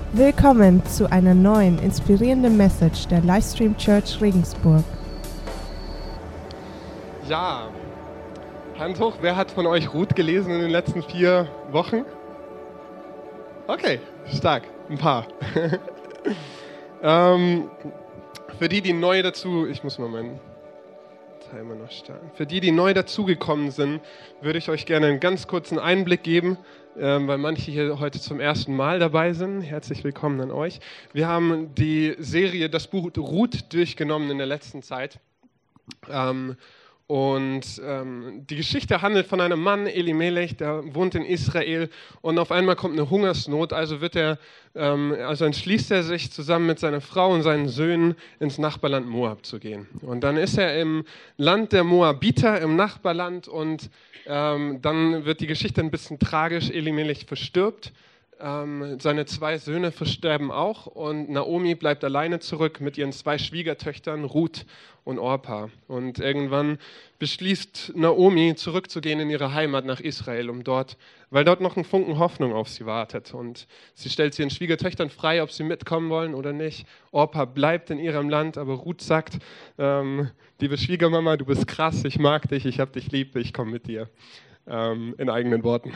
Willkommen zu einer neuen, inspirierenden Message der Livestream Church Regensburg. Ja, Hand hoch, wer hat von euch Ruth gelesen in den letzten 4 Wochen? Okay, stark, ein paar. Für die neu dazu, ich muss mal meinen Timer noch starten. Für die neu dazugekommen sind, würde ich euch gerne einen ganz kurzen Einblick geben, weil manche hier heute zum ersten Mal dabei sind. Herzlich willkommen an euch. Wir haben die Serie, das Buch Ruth durchgenommen in der letzten Zeit. Die Geschichte handelt von einem Mann, Elimelech, der wohnt in Israel und auf einmal kommt eine Hungersnot, also entschließt er sich zusammen mit seiner Frau und seinen Söhnen ins Nachbarland Moab zu gehen. Und dann ist er im Land der Moabiter, im Nachbarland und dann wird die Geschichte ein bisschen tragisch, Elimelech verstirbt. Seine 2 Söhne versterben auch und Naomi bleibt alleine zurück mit ihren 2 Schwiegertöchtern, Ruth und Orpa. Und irgendwann beschließt Naomi, zurückzugehen in ihre Heimat nach Israel, weil dort noch ein Funken Hoffnung auf sie wartet. Und sie stellt sie ihren Schwiegertöchtern frei, ob sie mitkommen wollen oder nicht. Orpa bleibt in ihrem Land, aber Ruth sagt, liebe Schwiegermama, du bist krass, ich mag dich, ich hab dich lieb, ich komme mit dir. In eigenen Worten.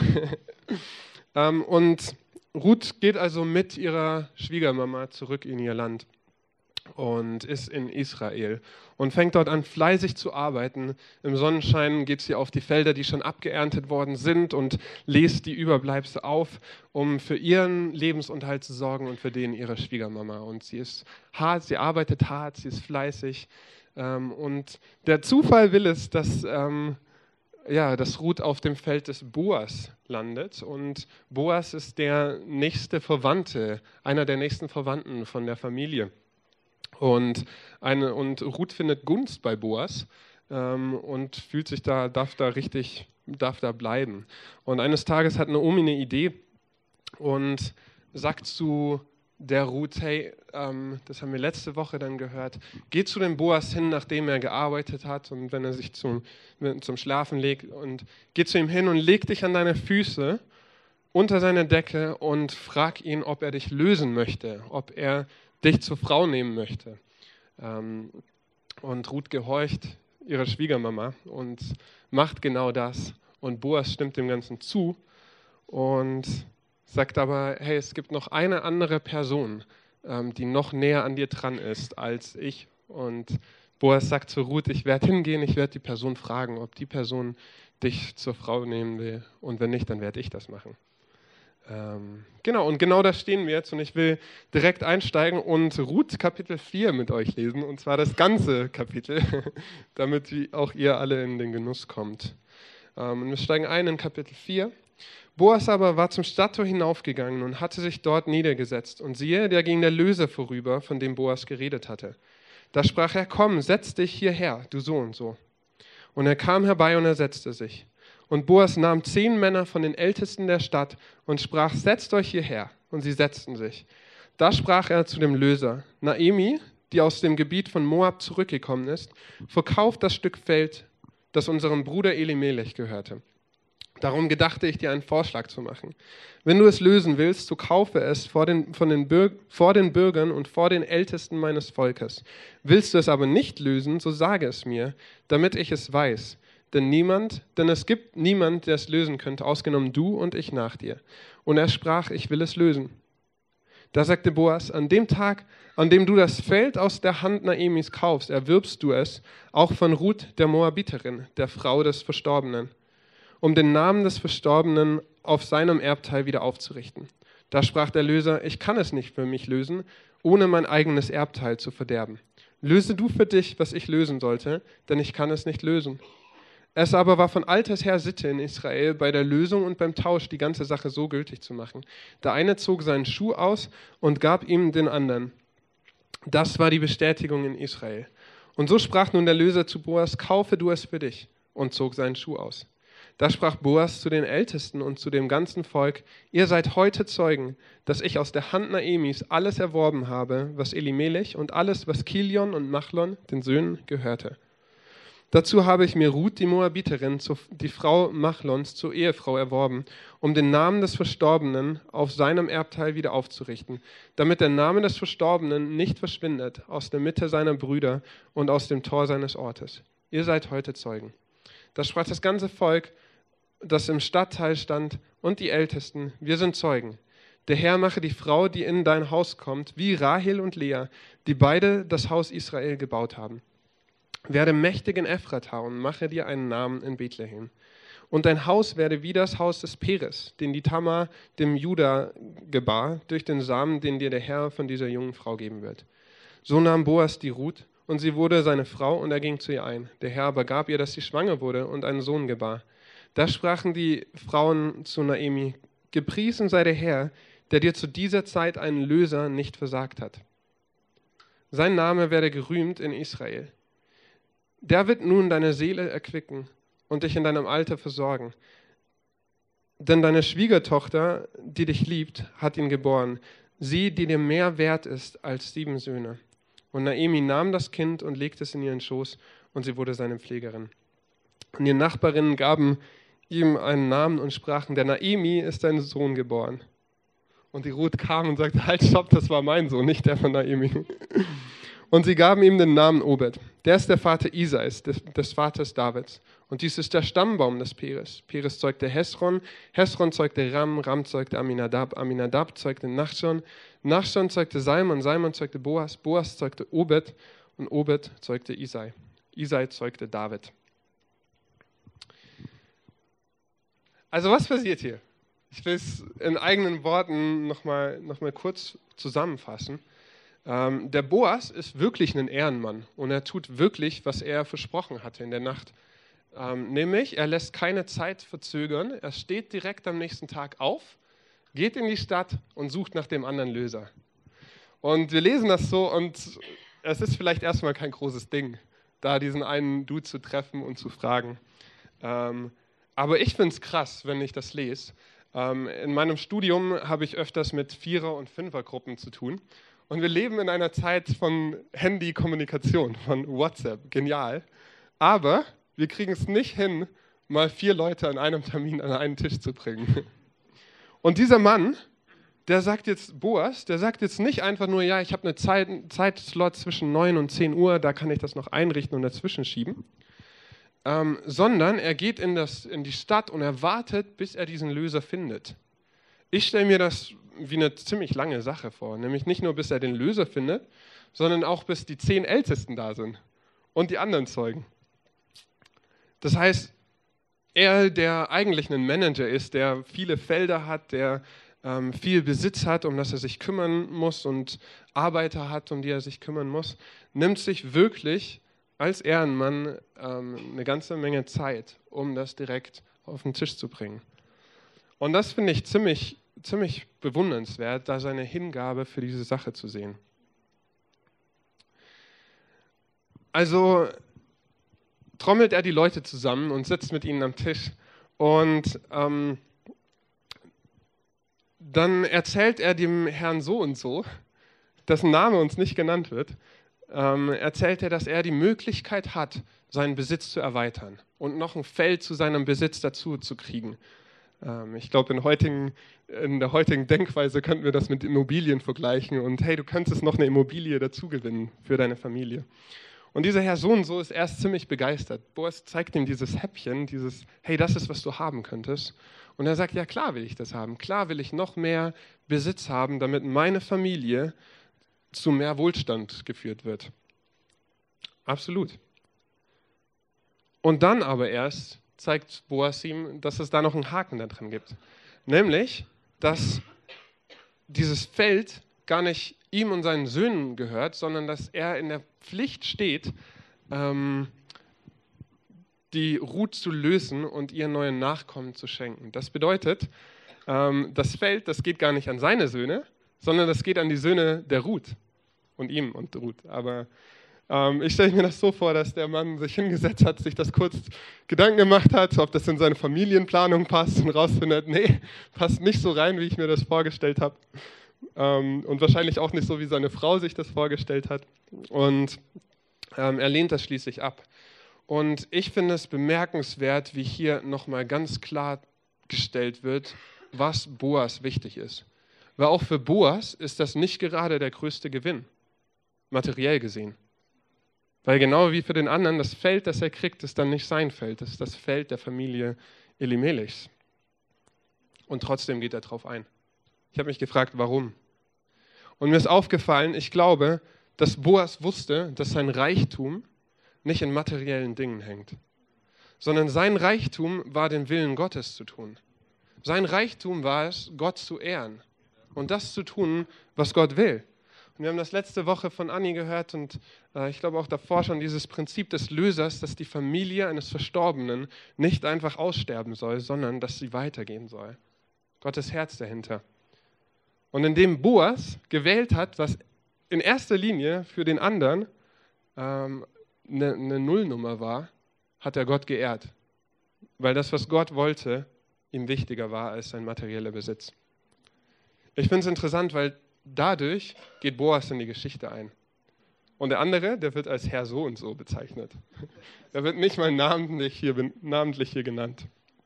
Und Ruth geht also mit ihrer Schwiegermama zurück in ihr Land und ist in Israel und fängt dort an, fleißig zu arbeiten. Im Sonnenschein geht sie auf die Felder, die schon abgeerntet worden sind und lest die Überbleibsel auf, um für ihren Lebensunterhalt zu sorgen und für den ihrer Schwiegermama. Und sie ist hart, sie arbeitet hart, sie ist fleißig. Und der Zufall will es, dass Ruth auf dem Feld des Boas landet und Boas ist der nächste Verwandte, einer der nächsten Verwandten von der Familie. Und Ruth findet Gunst bei Boas und fühlt sich darf da bleiben. Und eines Tages hat Naomi eine Idee und sagt zu der Ruth, hey, das haben wir letzte Woche dann gehört, geh zu dem Boas hin, nachdem er gearbeitet hat und wenn er sich zum Schlafen legt und geh zu ihm hin und leg dich an deine Füße unter seine Decke und frag ihn, ob er dich lösen möchte, ob er dich zur Frau nehmen möchte. Und Ruth gehorcht ihrer Schwiegermama und macht genau das und Boas stimmt dem Ganzen zu und sagt aber, hey, es gibt noch eine andere Person, die noch näher an dir dran ist als ich. Und Boas sagt zu Ruth, ich werde hingehen, ich werde die Person fragen, ob die Person dich zur Frau nehmen will. Und wenn nicht, dann werde ich das machen. Und genau da stehen wir jetzt. Und ich will direkt einsteigen und Ruth Kapitel 4 mit euch lesen. Und zwar das ganze Kapitel, damit auch ihr alle in den Genuss kommt. Und wir steigen ein in Kapitel 4. Boas aber war zum Stadttor hinaufgegangen und hatte sich dort niedergesetzt. Und siehe, da ging der Löser vorüber, von dem Boas geredet hatte. Da sprach er, komm, setz dich hierher, du so und so. Und er kam herbei und er setzte sich. Und Boas nahm 10 Männer von den Ältesten der Stadt und sprach, setzt euch hierher. Und sie setzten sich. Da sprach er zu dem Löser, Naomi, die aus dem Gebiet von Moab zurückgekommen ist, verkauft das Stück Feld, das unserem Bruder Elimelech gehörte. Darum gedachte ich, dir einen Vorschlag zu machen. Wenn du es lösen willst, so kaufe es vor den Bürgern und vor den Ältesten meines Volkes. Willst du es aber nicht lösen, so sage es mir, damit ich es weiß. Denn es gibt niemand, der es lösen könnte, ausgenommen du und ich nach dir. Und er sprach, ich will es lösen. Da sagte Boas, an dem Tag, an dem du das Feld aus der Hand Naomis kaufst, erwirbst du es, auch von Ruth der Moabiterin, der Frau des Verstorbenen, um den Namen des Verstorbenen auf seinem Erbteil wieder aufzurichten. Da sprach der Löser, ich kann es nicht für mich lösen, ohne mein eigenes Erbteil zu verderben. Löse du für dich, was ich lösen sollte, denn ich kann es nicht lösen. Es aber war von alters her Sitte in Israel, bei der Lösung und beim Tausch die ganze Sache so gültig zu machen. Der eine zog seinen Schuh aus und gab ihm den anderen. Das war die Bestätigung in Israel. Und so sprach nun der Löser zu Boas, kaufe du es für dich, und zog seinen Schuh aus. Da sprach Boas zu den Ältesten und zu dem ganzen Volk, ihr seid heute Zeugen, dass ich aus der Hand Naomis alles erworben habe, was Elimelech und alles, was Kilion und Machlon, den Söhnen, gehörte. Dazu habe ich mir Ruth, die Moabiterin, die Frau Machlons, zur Ehefrau erworben, um den Namen des Verstorbenen auf seinem Erbteil wieder aufzurichten, damit der Name des Verstorbenen nicht verschwindet aus der Mitte seiner Brüder und aus dem Tor seines Ortes. Ihr seid heute Zeugen. Da sprach das ganze Volk, das im Stadtteil stand, und die Ältesten: Wir sind Zeugen. Der Herr mache die Frau, die in dein Haus kommt, wie Rahel und Lea, die beide das Haus Israel gebaut haben. Werde mächtig in Ephrata und mache dir einen Namen in Bethlehem. Und dein Haus werde wie das Haus des Peres, den die Tamar dem Juda gebar, durch den Samen, den dir der Herr von dieser jungen Frau geben wird. So nahm Boas die Ruth, und sie wurde seine Frau, und er ging zu ihr ein. Der Herr aber gab ihr, dass sie schwanger wurde und einen Sohn gebar. Da sprachen die Frauen zu Naomi: Gepriesen sei der Herr, der dir zu dieser Zeit einen Löser nicht versagt hat. Sein Name werde gerühmt in Israel. Der wird nun deine Seele erquicken und dich in deinem Alter versorgen. Denn deine Schwiegertochter, die dich liebt, hat ihn geboren. Sie, die dir mehr wert ist als 7 Söhne. Und Naomi nahm das Kind und legte es in ihren Schoß, und sie wurde seine Pflegerin. Und ihre Nachbarinnen gaben ihm einen Namen und sprachen: Der Naomi ist dein Sohn geboren. Und die Ruth kam und sagte: Halt, stopp, das war mein Sohn, nicht der von Naomi. Und sie gaben ihm den Namen Obed. Der ist der Vater Isais, des Vaters Davids. Und dies ist der Stammbaum des Peres. Peres zeugte Hesron, Hesron zeugte Ram, Ram zeugte Aminadab, Aminadab zeugte Nachschon, Nachschon zeugte Salmon, Salmon zeugte Boas, Boas zeugte Obed und Obed zeugte Isai. Isai zeugte David. Also was passiert hier? Ich will es in eigenen Worten noch mal kurz zusammenfassen. Der Boas ist wirklich ein Ehrenmann und er tut wirklich, was er versprochen hatte in der Nacht. Nämlich, er lässt keine Zeit verzögern, er steht direkt am nächsten Tag auf, geht in die Stadt und sucht nach dem anderen Löser. Und wir lesen das so und es ist vielleicht erstmal kein großes Ding, da diesen einen Dude zu treffen und zu fragen. Aber ich finde es krass, wenn ich das lese. In meinem Studium habe ich öfters mit Vierer- und Fünfergruppen zu tun. Und wir leben in einer Zeit von Handykommunikation, von WhatsApp, genial. Aber wir kriegen es nicht hin, mal 4 Leute an einem Termin an einen Tisch zu bringen. Und dieser Mann, der sagt jetzt, Boas, der sagt jetzt nicht einfach nur: Ja, ich habe eine Zeitslot zwischen 9 und 10 Uhr, da kann ich das noch einrichten und dazwischen schieben. Sondern er geht in die Stadt und er wartet, bis er diesen Löser findet. Ich stelle mir das wie eine ziemlich lange Sache vor, nämlich nicht nur, bis er den Löser findet, sondern auch, bis die 10 Ältesten da sind und die anderen Zeugen. Das heißt, er, der eigentlich ein Manager ist, der viele Felder hat, der viel Besitz hat, um das er sich kümmern muss, und Arbeiter hat, um die er sich kümmern muss, nimmt sich wirklich als Ehrenmann eine ganze Menge Zeit, um das direkt auf den Tisch zu bringen. Und das finde ich ziemlich bewundernswert, da seine Hingabe für diese Sache zu sehen. Also trommelt er die Leute zusammen und sitzt mit ihnen am Tisch und dann erzählt er dem Herrn so und so, dessen Name uns nicht genannt wird, erzählt er, dass er die Möglichkeit hat, seinen Besitz zu erweitern und noch ein Feld zu seinem Besitz dazu zu kriegen. Ich glaube, in der heutigen Denkweise könnten wir das mit Immobilien vergleichen und hey, du könntest noch eine Immobilie dazu gewinnen für deine Familie. Und dieser Herr so und so ist erst ziemlich begeistert. Boas zeigt ihm dieses Häppchen, hey, das ist, was du haben könntest. Und er sagt: Ja, klar will ich das haben. Klar will ich noch mehr Besitz haben, damit meine Familie zu mehr Wohlstand geführt wird. Absolut. Und dann aber erst zeigt Boas ihm, dass es da noch einen Haken da drin gibt. Nämlich, dass dieses Feld gar nicht ihm und seinen Söhnen gehört, sondern dass er in der Pflicht steht, die Ruth zu lösen und ihr neuen Nachkommen zu schenken. Das bedeutet, das Feld, das geht gar nicht an seine Söhne, sondern das geht an die Söhne der Ruth und ihm und Ruth. Aber ich stelle mir das so vor, dass der Mann sich hingesetzt hat, sich das kurz Gedanken gemacht hat, ob das in seine Familienplanung passt und rausfindet, nee, passt nicht so rein, wie ich mir das vorgestellt habe. Und wahrscheinlich auch nicht so, wie seine Frau sich das vorgestellt hat. Und er lehnt das schließlich ab. Und ich finde es bemerkenswert, wie hier nochmal ganz klargestellt wird, was Boas wichtig ist. Weil auch für Boas ist das nicht gerade der größte Gewinn, materiell gesehen. Weil genau wie für den anderen, das Feld, das er kriegt, ist dann nicht sein Feld, das ist das Feld der Familie Elimelechs. Und trotzdem geht er drauf ein. Ich habe mich gefragt, warum? Und mir ist aufgefallen, ich glaube, dass Boas wusste, dass sein Reichtum nicht in materiellen Dingen hängt, sondern sein Reichtum war, den Willen Gottes zu tun. Sein Reichtum war es, Gott zu ehren und das zu tun, was Gott will. Und wir haben das letzte Woche von Anni gehört und ich glaube auch davor schon dieses Prinzip des Lösers, dass die Familie eines Verstorbenen nicht einfach aussterben soll, sondern dass sie weitergehen soll. Gottes Herz dahinter. Und indem Boas gewählt hat, was in erster Linie für den anderen eine Nullnummer war, hat er Gott geehrt. Weil das, was Gott wollte, ihm wichtiger war als sein materieller Besitz. Ich finde es interessant, weil dadurch geht Boas in die Geschichte ein. Und der andere, der wird als Herr so und so bezeichnet. Er wird nicht mal namentlich hier genannt.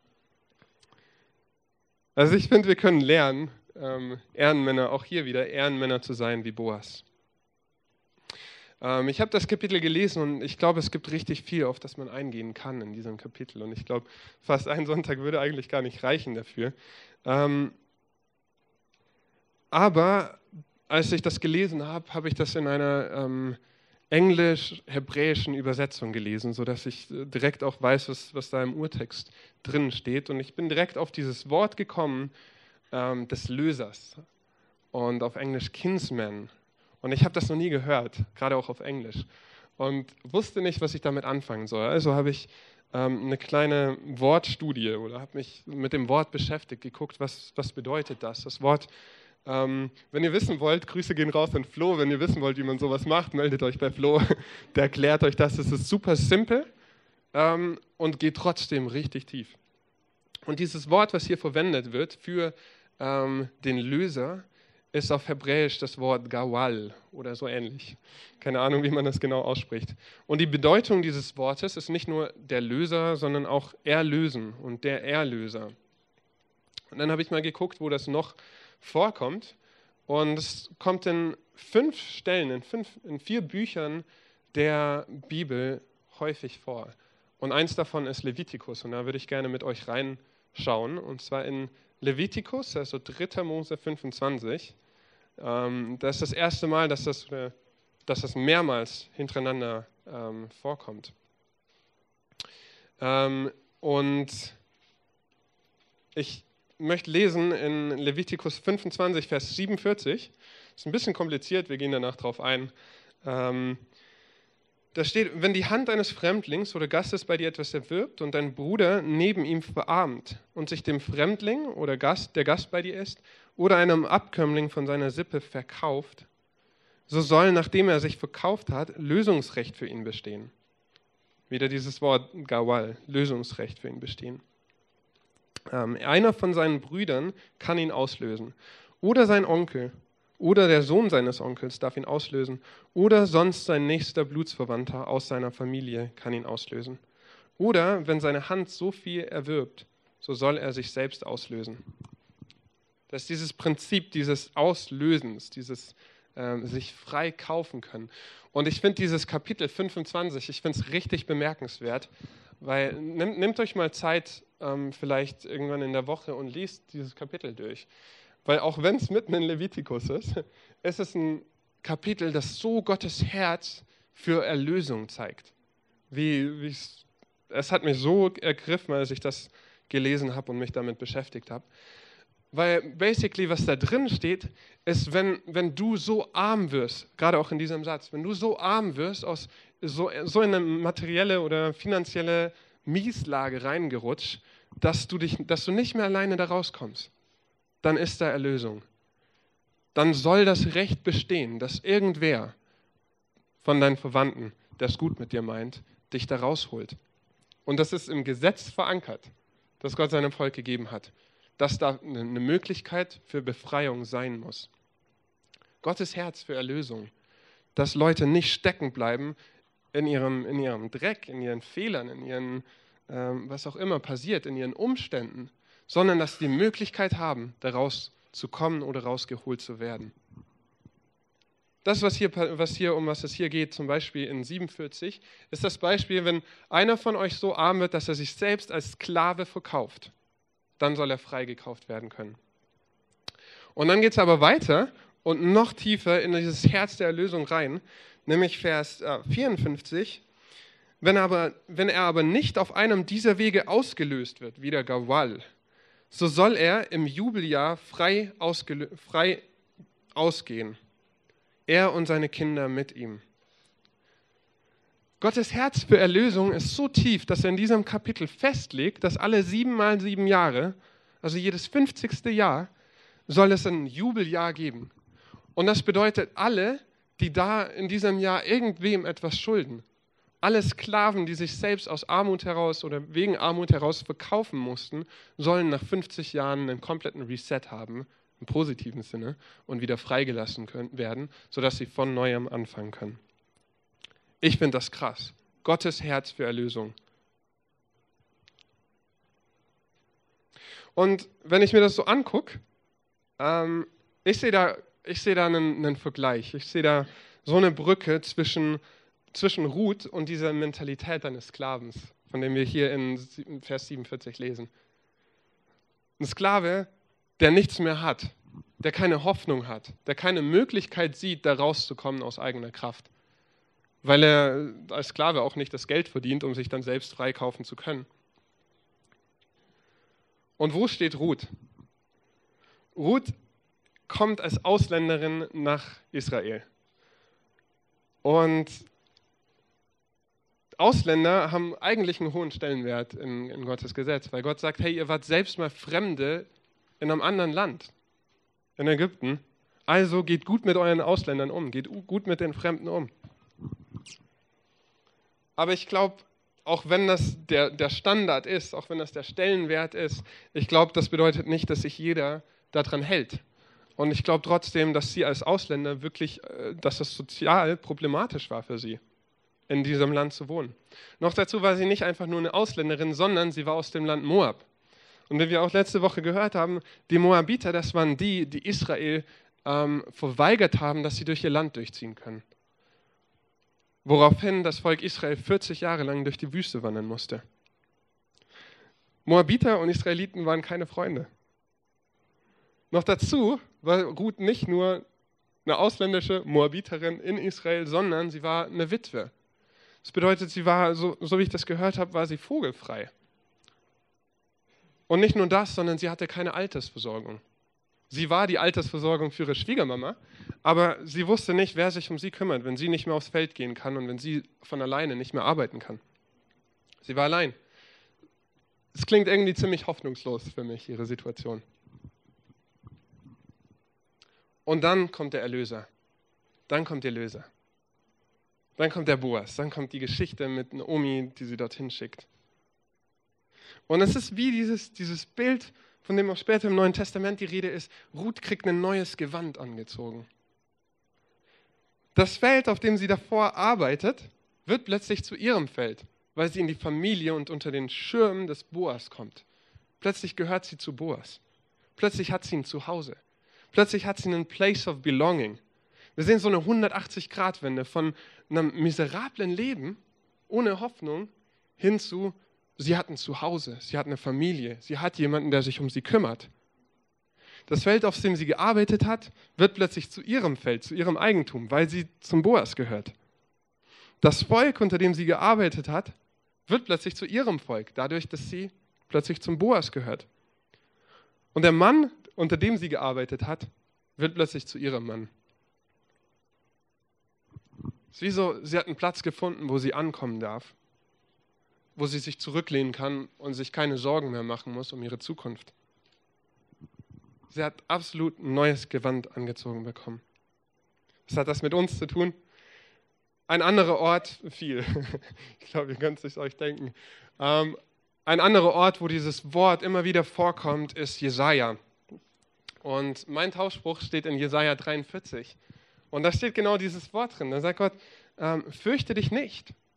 Also ich finde, wir können lernen, Ehrenmänner, auch hier wieder Ehrenmänner zu sein wie Boas. Ich habe das Kapitel gelesen und ich glaube, es gibt richtig viel, auf das man eingehen kann in diesem Kapitel. Und ich glaube, fast ein Sonntag würde eigentlich gar nicht reichen dafür. Aber als ich das gelesen habe, habe ich das in einer englisch-hebräischen Übersetzung gelesen, sodass ich direkt auch weiß, was da im Urtext drin steht. Und ich bin direkt auf dieses Wort gekommen, des Lösers. Und auf Englisch Kinsman. Und ich habe das noch nie gehört, gerade auch auf Englisch. Und wusste nicht, was ich damit anfangen soll. Also habe ich eine kleine Wortstudie oder habe mich mit dem Wort beschäftigt, geguckt, was bedeutet das. Das Wort, wenn ihr wissen wollt, Grüße gehen raus an Flo, wenn ihr wissen wollt, wie man sowas macht, meldet euch bei Flo, der erklärt euch das. Es ist super simpel und geht trotzdem richtig tief. Und dieses Wort, was hier verwendet wird für den Löser, ist auf Hebräisch das Wort Gawal oder so ähnlich. Keine Ahnung, wie man das genau ausspricht. Und die Bedeutung dieses Wortes ist nicht nur der Löser, sondern auch erlösen und der Erlöser. Und dann habe ich mal geguckt, wo das noch vorkommt. Und es kommt in 5 Stellen, in 4 Büchern der Bibel häufig vor. Und eins davon ist Levitikus. Und da würde ich gerne mit euch reinschauen. Und zwar in Levitikus, also 3. Mose 25. Das ist das erste Mal, dass das mehrmals hintereinander vorkommt. Und ich möchte lesen in Levitikus 25, Vers 47. Das ist ein bisschen kompliziert, wir gehen danach drauf ein. Da steht, wenn die Hand eines Fremdlings oder Gastes bei dir etwas erwirbt und dein Bruder neben ihm verarmt und sich dem Fremdling oder der Gast bei dir ist, oder einem Abkömmling von seiner Sippe verkauft, so soll, nachdem er sich verkauft hat, Lösungsrecht für ihn bestehen. Wieder dieses Wort Gawal, Lösungsrecht für ihn bestehen. Einer von seinen Brüdern kann ihn auslösen. Oder sein Onkel. Oder der Sohn seines Onkels darf ihn auslösen. Oder sonst sein nächster Blutsverwandter aus seiner Familie kann ihn auslösen. Oder wenn seine Hand so viel erwirbt, so soll er sich selbst auslösen. Das ist dieses Prinzip dieses Auslösens, dieses sich frei kaufen können. Und ich finde dieses Kapitel 25, ich finde es richtig bemerkenswert, weil nehmt euch mal Zeit, vielleicht irgendwann in der Woche und liest dieses Kapitel durch. Weil auch wenn es mitten in Levitikus ist, es ist ein Kapitel, das so Gottes Herz für Erlösung zeigt. Es hat mich so ergriffen, als ich das gelesen habe und mich damit beschäftigt habe. Weil basically, was da drin steht, ist, wenn du so arm wirst, gerade auch in diesem Satz, wenn du so arm wirst, so in eine materielle oder finanzielle Mieslage reingerutscht, dass du nicht mehr alleine da rauskommst, dann ist da Erlösung. Dann soll das Recht bestehen, dass irgendwer von deinen Verwandten, der es gut mit dir meint, dich da rausholt. Und das ist im Gesetz verankert, das Gott seinem Volk gegeben hat, dass da eine Möglichkeit für Befreiung sein muss. Gottes Herz für Erlösung, dass Leute nicht stecken bleiben in ihrem Dreck, in ihren Fehlern, in ihren, was auch immer passiert, in ihren Umständen, sondern dass sie die Möglichkeit haben, daraus zu kommen oder rausgeholt zu werden. Das, um was es hier geht, zum Beispiel in 47, ist das Beispiel, wenn einer von euch so arm wird, dass er sich selbst als Sklave verkauft, dann soll er freigekauft werden können. Und dann geht es aber weiter und noch tiefer in dieses Herz der Erlösung rein, nämlich Vers 54. Wenn er aber nicht auf einem dieser Wege ausgelöst wird, wie der Gawal, so soll er im Jubeljahr frei ausgehen. Er und seine Kinder mit ihm. Gottes Herz für Erlösung ist so tief, dass er in diesem Kapitel festlegt, dass alle 7 mal 7 Jahre, also jedes 50. Jahr, soll es ein Jubeljahr geben. Und das bedeutet, alle, die da in diesem Jahr irgendwem etwas schulden, alle Sklaven, die sich selbst aus Armut heraus oder wegen Armut heraus verkaufen mussten, sollen nach 50 Jahren einen kompletten Reset haben, im positiven Sinne, und wieder freigelassen werden, sodass sie von neuem anfangen können. Ich finde das krass. Gottes Herz für Erlösung. Und wenn ich mir das so angucke, ich sehe da einen Vergleich. Ich sehe da so eine Brücke zwischen Ruth und dieser Mentalität eines Sklavens, von dem wir hier in Vers 47 lesen. Ein Sklave, der nichts mehr hat, der keine Hoffnung hat, der keine Möglichkeit sieht, da rauszukommen aus eigener Kraft, weil er als Sklave auch nicht das Geld verdient, um sich dann selbst freikaufen zu können. Und wo steht Ruth? Ruth kommt als Ausländerin nach Israel. Und Ausländer haben eigentlich einen hohen Stellenwert in Gottes Gesetz, weil Gott sagt, hey, ihr wart selbst mal Fremde in einem anderen Land, in Ägypten, also geht gut mit euren Ausländern um, geht gut mit den Fremden um. Aber ich glaube, auch wenn das der Standard ist, auch wenn das der Stellenwert ist, ich glaube, das bedeutet nicht, dass sich jeder daran hält. Und ich glaube trotzdem, dass sie als Ausländer wirklich, dass es sozial problematisch war für sie, in diesem Land zu wohnen. Noch dazu war sie nicht einfach nur eine Ausländerin, sondern sie war aus dem Land Moab. Und wie wir auch letzte Woche gehört haben, die Moabiter, das waren die Israel verweigert haben, dass sie durch ihr Land durchziehen können. Woraufhin das Volk Israel 40 Jahre lang durch die Wüste wandern musste. Moabiter und Israeliten waren keine Freunde. Noch dazu war Ruth nicht nur eine ausländische Moabiterin in Israel, sondern sie war eine Witwe. Das bedeutet, sie war, so wie ich das gehört habe, war sie vogelfrei. Und nicht nur das, sondern sie hatte keine Altersversorgung. Sie war die Altersversorgung für ihre Schwiegermama, aber sie wusste nicht, wer sich um sie kümmert, wenn sie nicht mehr aufs Feld gehen kann und wenn sie von alleine nicht mehr arbeiten kann. Sie war allein. Es klingt irgendwie ziemlich hoffnungslos für mich, ihre Situation. Und dann kommt der Erlöser. Dann kommt der Erlöser. Dann kommt der Boas. Dann kommt die Geschichte mit Naomi, die sie dorthin schickt. Und es ist wie dieses Bild, von dem auch später im Neuen Testament die Rede ist. Ruth kriegt ein neues Gewand angezogen. Das Feld, auf dem sie davor arbeitet, wird plötzlich zu ihrem Feld, weil sie in die Familie und unter den Schirm des Boas kommt. Plötzlich gehört sie zu Boas. Plötzlich hat sie ein Zuhause. Plötzlich hat sie einen Place of Belonging. Wir sehen so eine 180-Grad-Wende von einem miserablen Leben ohne Hoffnung hin zu, sie hat ein Zuhause, sie hat eine Familie, sie hat jemanden, der sich um sie kümmert. Das Feld, auf dem sie gearbeitet hat, wird plötzlich zu ihrem Feld, zu ihrem Eigentum, weil sie zum Boas gehört. Das Volk, unter dem sie gearbeitet hat, wird plötzlich zu ihrem Volk, dadurch, dass sie plötzlich zum Boas gehört. Und der Mann, unter dem sie gearbeitet hat, wird plötzlich zu ihrem Mann. Es ist wie so, sie hat einen Platz gefunden, wo sie ankommen darf, wo sie sich zurücklehnen kann und sich keine Sorgen mehr machen muss um ihre Zukunft. Sie hat absolut ein neues Gewand angezogen bekommen. Was hat das mit uns zu tun? Ein anderer Ort, viel. Ich glaube, ihr könnt es euch denken. Ein anderer Ort, wo dieses Wort immer wieder vorkommt, ist Jesaja. Und mein Tauschspruch steht in Jesaja 43. Und da steht genau dieses Wort drin. Da sagt Gott, fürchte dich nicht.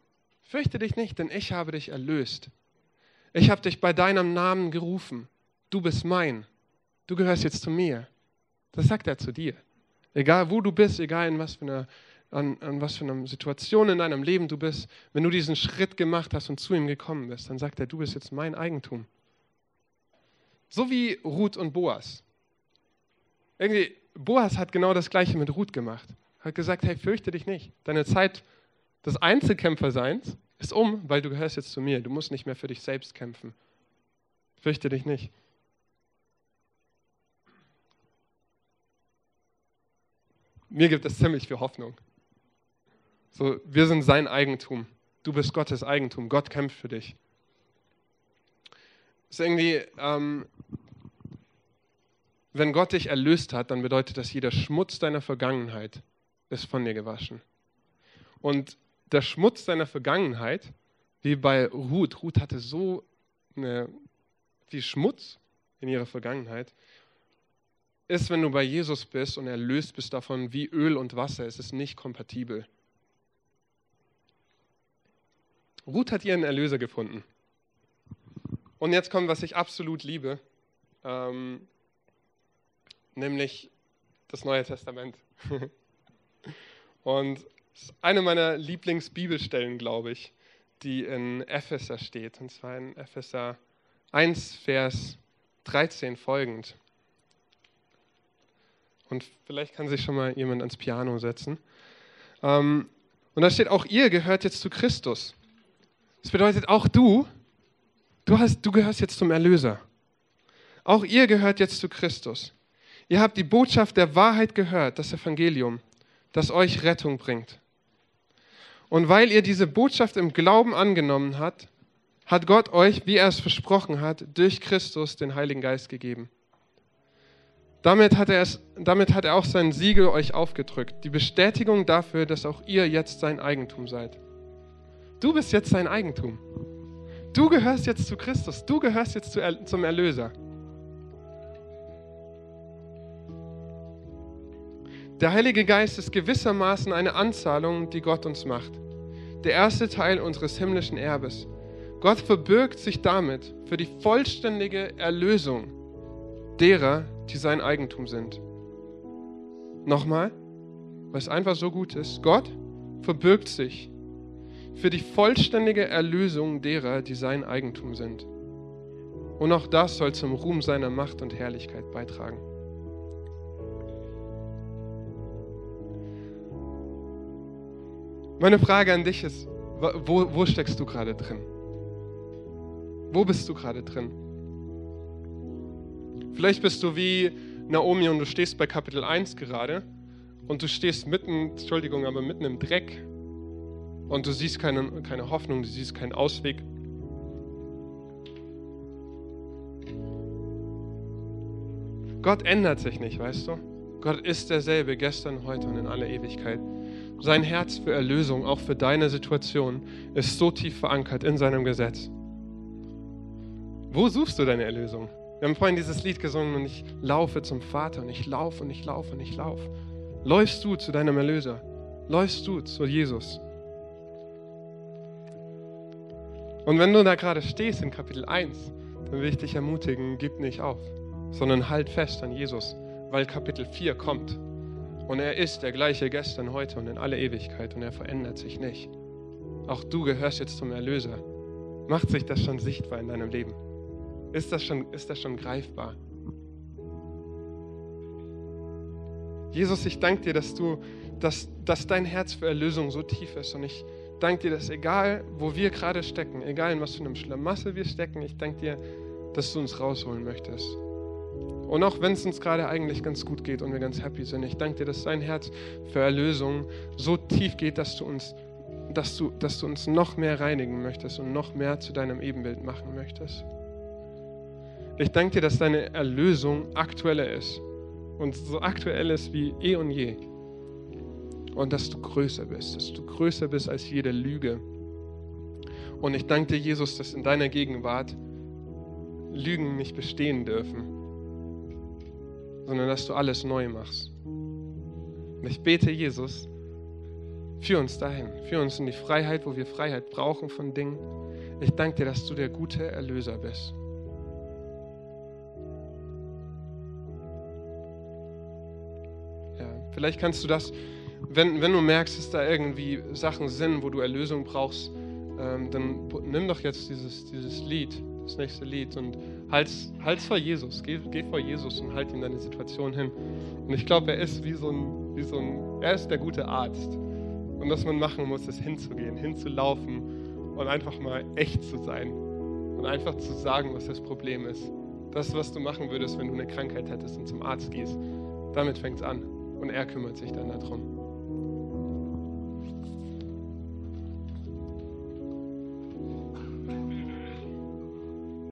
Fürchte dich nicht, denn ich habe dich erlöst. Ich habe dich bei deinem Namen gerufen. Du bist mein. Du gehörst jetzt zu mir. Das sagt er zu dir. Egal wo du bist, egal in was für einer Situation in deinem Leben du bist, wenn du diesen Schritt gemacht hast und zu ihm gekommen bist, dann sagt er, du bist jetzt mein Eigentum. So wie Ruth und Boas. Irgendwie, Boas hat genau das Gleiche mit Ruth gemacht. Hat gesagt, hey, fürchte dich nicht. Deine Zeit des Einzelkämpferseins ist weil du gehörst jetzt zu mir. Du musst nicht mehr für dich selbst kämpfen. Fürchte dich nicht. Mir gibt es ziemlich viel Hoffnung. So, wir sind sein Eigentum. Du bist Gottes Eigentum. Gott kämpft für dich. Ist irgendwie, wenn Gott dich erlöst hat, dann bedeutet das, jeder Schmutz deiner Vergangenheit ist von dir gewaschen. Und der Schmutz deiner Vergangenheit, wie bei Ruth hatte so viel Schmutz in ihrer Vergangenheit, ist, wenn du bei Jesus bist und erlöst bist davon wie Öl und Wasser, es ist nicht kompatibel. Ruth hat ihren Erlöser gefunden. Und jetzt kommt, was ich absolut liebe, nämlich das Neue Testament. Und das ist eine meiner Lieblingsbibelstellen, glaube ich, die in Epheser steht. Und zwar in Epheser 1, Vers 13 folgend. Und vielleicht kann sich schon mal jemand ans Piano setzen. Und da steht, auch ihr gehört jetzt zu Christus. Das bedeutet, auch du gehörst jetzt zum Erlöser. Auch ihr gehört jetzt zu Christus. Ihr habt die Botschaft der Wahrheit gehört, das Evangelium, das euch Rettung bringt. Und weil ihr diese Botschaft im Glauben angenommen habt, hat Gott euch, wie er es versprochen hat, durch Christus den Heiligen Geist gegeben. Damit hat er auch sein Siegel euch aufgedrückt, die Bestätigung dafür, dass auch ihr jetzt sein Eigentum seid. Du bist jetzt sein Eigentum. Du gehörst jetzt zu Christus. Du gehörst jetzt zum Erlöser. Der Heilige Geist ist gewissermaßen eine Anzahlung, die Gott uns macht. Der erste Teil unseres himmlischen Erbes. Gott verbirgt sich damit für die vollständige Erlösung derer, die sein Eigentum sind. Nochmal, weil es einfach so gut ist. Gott verbirgt sich für die vollständige Erlösung derer, die sein Eigentum sind. Und auch das soll zum Ruhm seiner Macht und Herrlichkeit beitragen. Meine Frage an dich ist, wo steckst du gerade drin? Wo bist du gerade drin? Vielleicht bist du wie Naomi und du stehst bei Kapitel 1 gerade und du stehst mitten im Dreck und du siehst keine Hoffnung, du siehst keinen Ausweg. Gott ändert sich nicht, weißt du? Gott ist derselbe, gestern, heute und in aller Ewigkeit. Sein Herz für Erlösung, auch für deine Situation, ist so tief verankert in seinem Gesetz. Wo suchst du deine Erlösung? Wir haben vorhin dieses Lied gesungen und ich laufe zum Vater und ich laufe und ich laufe und ich laufe. Läufst du zu deinem Erlöser? Läufst du zu Jesus? Und wenn du da gerade stehst in Kapitel 1, dann will ich dich ermutigen, gib nicht auf, sondern halt fest an Jesus, weil Kapitel 4 kommt. Und er ist der gleiche gestern, heute und in alle Ewigkeit und er verändert sich nicht. Auch du gehörst jetzt zum Erlöser. Macht sich das schon sichtbar in deinem Leben? Ist das schon greifbar? Jesus, ich danke dir, dass dein Herz für Erlösung so tief ist. Und ich danke dir, dass egal, wo wir gerade stecken, egal in was für einem Schlamassel wir stecken, ich danke dir, dass du uns rausholen möchtest. Und auch wenn es uns gerade eigentlich ganz gut geht und wir ganz happy sind, ich danke dir, dass dein Herz für Erlösung so tief geht, dass du uns noch mehr reinigen möchtest und noch mehr zu deinem Ebenbild machen möchtest. Ich danke dir, dass deine Erlösung aktueller ist und so aktuell ist wie eh und je. Und dass du größer bist als jede Lüge. Und ich danke dir, Jesus, dass in deiner Gegenwart Lügen nicht bestehen dürfen, sondern dass du alles neu machst. Und ich bete, Jesus, Führ uns dahin. Führ uns in die Freiheit, wo wir Freiheit brauchen von Dingen. Ich danke dir, dass du der gute Erlöser bist. Ja, vielleicht kannst du das, wenn du merkst, dass da irgendwie Sachen sind, wo du Erlösung brauchst, dann nimm doch jetzt dieses Lied, das nächste Lied und halt's vor Jesus. Geh vor Jesus und halt ihm deine Situation hin. Und ich glaube, er ist er ist der gute Arzt. Und was man machen muss, ist hinzugehen, hinzulaufen und einfach mal echt zu sein. Und einfach zu sagen, was das Problem ist. Das, was du machen würdest, wenn du eine Krankheit hättest und zum Arzt gehst. Damit fängt es an. Und er kümmert sich dann darum.